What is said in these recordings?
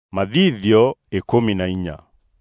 Mathithio 14.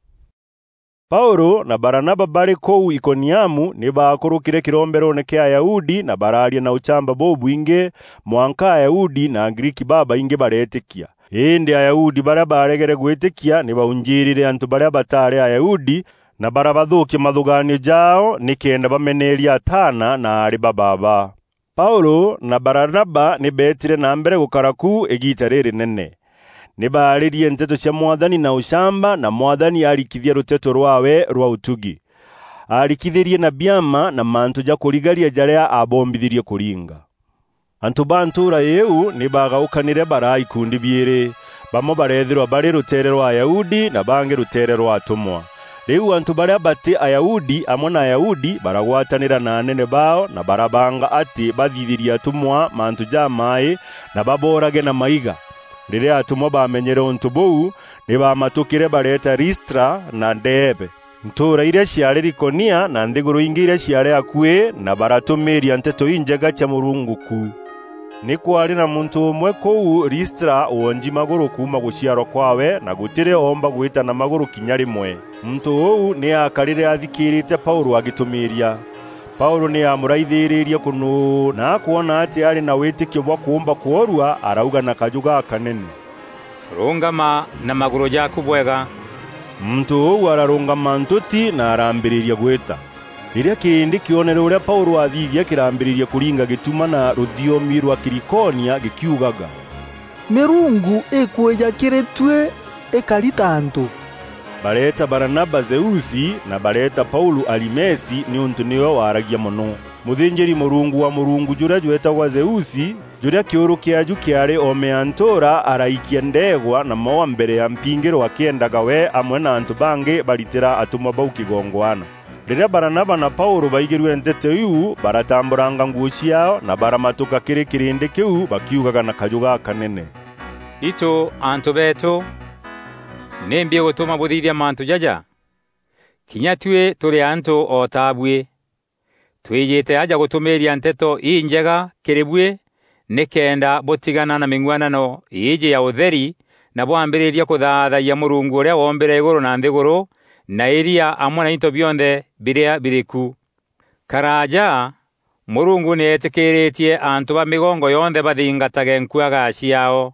Paulo na Baranaba bari kou Ikoniamu nibakurukire kiromberone kya Ayahudi na bararia na uchamba bobu inge mwanka Ayahudi na Agriki baba inge baretekia. Indi Ayahudi bara baregere gwetekia nibaunjirire antu bara batare Ayahudi na barabadhuki madhuganio jao nikenda bameneria atana na ari baba. Paulo na Baranaba nibetire na mbere gukaraku egitarere nene. Nibaaririe nteto cia Mwathani na ushamba na Mwathani arikithia ruteto rwawe rwa utugi. Arikithirie na biama na mantu ja kurigaria jaria abombithirie kuringa. Antu bantura yeu nibagaukanire bara ikundi biere. Bamo barethirwa bari rutere rwa Ayahudi na bange rutere rwa atumwa. Riu antu baria bati Ayahudi amona Ayahudi baragwatanira na anene bao na barabanga ati bathithirie atumwa mantu ja mai na baborage na maiga. Rire atumwa bamenyere untu bou nibamatukire bareta Listra na Derbe. Ntura iria ciare Ikonia na nthiguru ingi iria ciare akue na baratumiria nteto injega cia Murungu ku. Ni kwari na muntu umwe kou Listra wonji maguru kuma guciaro kwawe na gutire omba gwita na maguru kinya rimwe. Muntu ou ni akarire athikirite Paulo agitumiria. Paulo ni amuraithiririe kunu na kuona ati ari na witikio bwa kuumba kuorua arauga na kajuga kanene. Rungama na maguru jaku bwega. Mtu ou ararungama ntuti na arambiriria gwita. Iria kirindi kionere uria Paulo athithia kirambiriria kuringa gituma na ruthiomi rwa Kirikonia gikiugaga. Mirungu ekweja kiretwe ekalitanto. Bareta Baranaba Zeusi na bareta Paulo Alimesi ni untu niwe waragia muno. Muthinjiri Murungu wa Murungu juria jwetagwa Zeusi juria kiuru kiaju kiare omeantora araikia ndegwa na moa mbere ya mpingiro akiendaga we amwe na antu bange baritira atumwa bau kigongwana. Riria Baranaba na Paulo baigirwe ntete iu baratamburanga nguo ciao na baramatuka kirindi kiu bakiugaga na kajuga kanene. Ito antu beto nembie gutuma buthithia mantu jaja. Kinyatue turi antu otabwe. Twiyite aja gutumiria nteto injega kiribwe nikenda butigana na mingwanano ije ya utheri na bwambiriria kuthathaiya Murungu uria wombere iguru na nthiguru na iria amwe na into bionde biria biriku. Karaja Murungu nietikiritie antu ba migongo yonde bathingatage nkwaga ciao.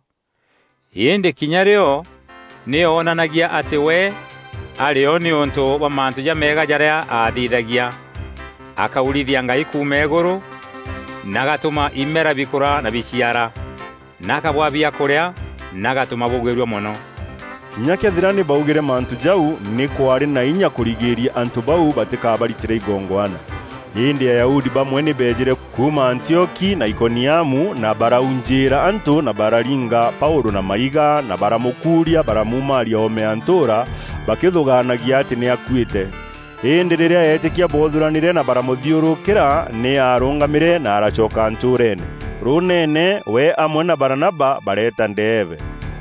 Indi kinyario ni onanagia ati we ario ni untu wa mantu ja mega jaria athithagia. Akaulithia Ngai kuuma iguru nagatuma imera bikura na biciara nakabwabia kuria nagatuma bugwerwa muno. Nyake thirani baugire mantu jau ni kwari na inya kurigiria antu bau batikabaritire igongwana. Indi Ayahudi bamwe ni bejire kuma Antioki na Ikoniamu na baraunjira antu na bararinga Paulo na maiga na baramukuria baramumaria omeantora bakithuganagia ati ni akuite. Indi riria yetikia bothuranire na baramuthiurukira ni arungamire na arachoka anturene. Runene we amwe na Baranaba bareta Derbe.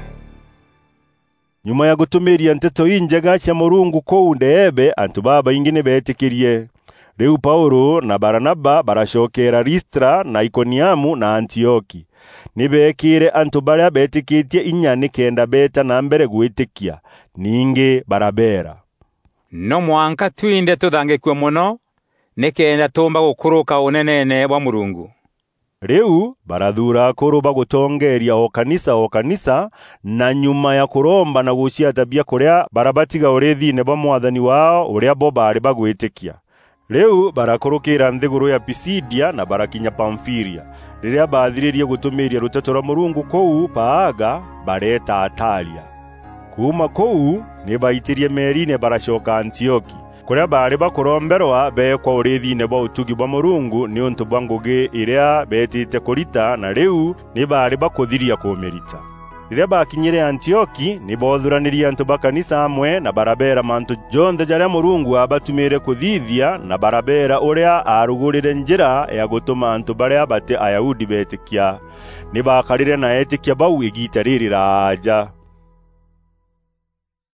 Nyuma ya gutumiria nteto injega cia Murungu kou Derbe antu baba ingine betikirie. Riu Paulo na Baranaba barashokera Listra na Ikoniamu na Antioki. Nibekire antu baria betikitie inya nikenda beta na mbere gwitikia. Ninge barabera. No mwanka twinde tuthange kwa muno nikenda tumba gukuruka unenene wa Murungu. Riu barathura kuruba gutongeria o kanisa na nyuma ya kuromba na gucia tabia kuria barabatiga urithine bwa Mwathani wao uria bo bari bagwitikia. Riu barakurukira nthiguru ya Pisidia na barakinya Pamfilia. Riria bathiririe gutumiria ruteto rwa Murungu kou Paaga bareta Atalia. Kuma kou ni baitirie merine barashoka Antioki. Kuria bari bakuromberwa bekwa urithine bwa utugi bwa Murungu ni untu bwa ngugi iria betite kurita na riu ni bari bakuthiria kumerita. Riria bakinyire Antioki ni bothuranirie antu bakanisa amwe na barabera mantu jonthe jaria Murungu abatumire kuthithia na barabera uria arugurire njira ya gutuma antu baria bate Ayahudi betikia. Ni bakarire na etikia bau igita riri raja.